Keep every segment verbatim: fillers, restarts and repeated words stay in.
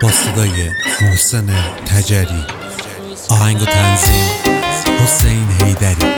با صدای محسن تجری، آهنگ و تنظیم حسین حیدری.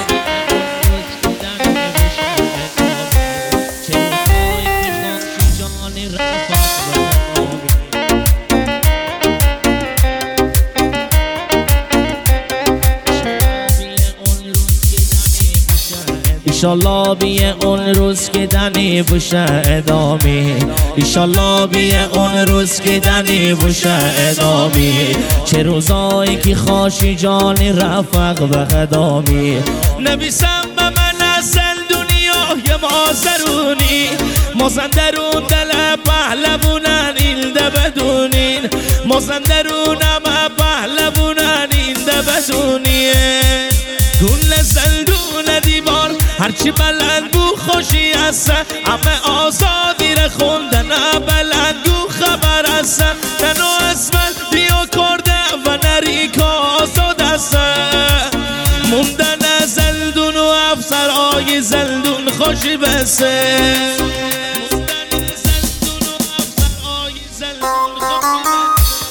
ایشالله بیه اون روز که دنی بوشه ادامی، ایشالله بیه اون روز که دنی بوشه ادامی. چه روزایی که خاشی جانی رفق به خدامی. نبیسم به من اصل دنیای مازرونی، مازندرون دل پهلوونن ایلده بدونین، مازندرونم پهلوونن ایلده بدونین. گل زلدون دیوار هرچی بلند بو خوشی هستن، همه آزادی را خوندن بلندگو خبر هستن. ننو اسمن بیو کرده و نریک آزاد هستن، موندن زلدون و افسرهای زلدون خوشی بسه. موندن زلدون و افسرهای زلدون خوشی بسه.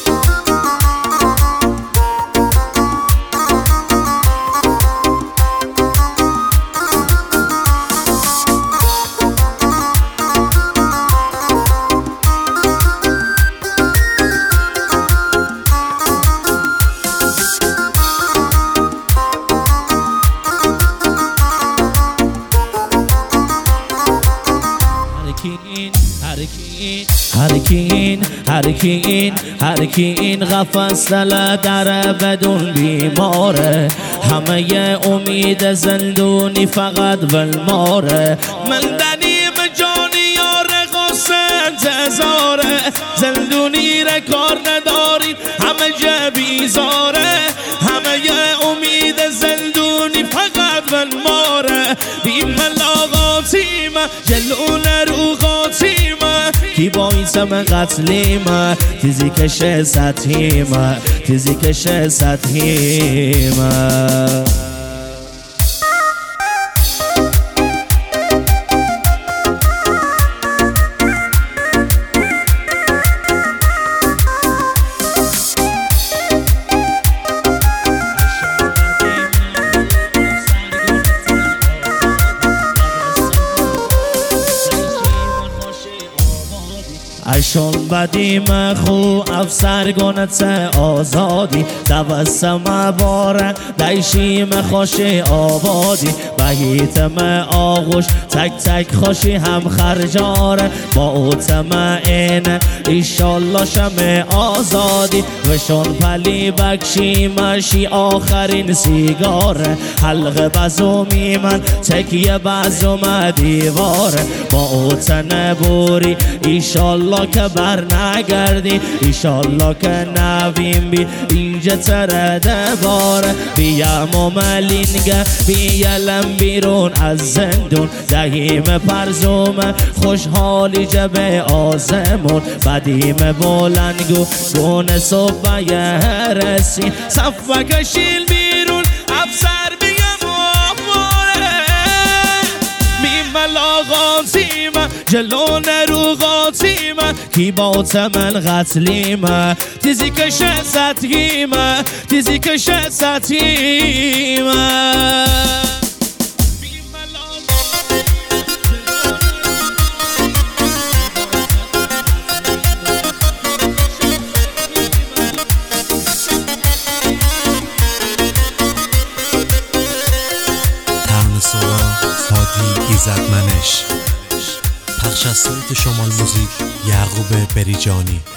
هرکین هرکین هرکین غفص دل در بدون بیماره، همه امید زندونی فقط بالماره. من دنیم جانی یار غصن تزاره، زندونی را کار ندارین همه جا بیزاره. همه امید زندونی فقط بالماره. بیم لاغاتیم جلون رو قاتیم، کی باعث من قتلیم تیزی کشه سطحیم، تیزی کشه سطحیم. اشون بدیم خو افسر گونت آزادی، دوستم باره دیشیم خوشی آبادی. بهیتم آغوش تک تک خوشی هم خرجاره، با اوتم این ایشالله شم آزادی. وشون پلی بکشیمشی آخرین سیگاره، حلقه بزومی من تکیه بزوم دیواره. با اوتن بوری ایشالله که بر نگردی، ایشالله که نویم بی اینجا ترده باره. بیم و ملینگه بیلم بیرون از زندون، دهیم پرزوم خوشحالی جب آزمون. بدیم بلنگو گونه صبح رسین، صفه کشیل بیرون افسر بگم آفاره. بیم لاغاتیم جلون رو قاتیم، کی بات من قتلیم تیزی کشه سطحیم، تیزی کشه سطحیم. ترانه سرا هادی ایزدمنش، پخش از سایت شمال موزیک یعقوب بریجانی.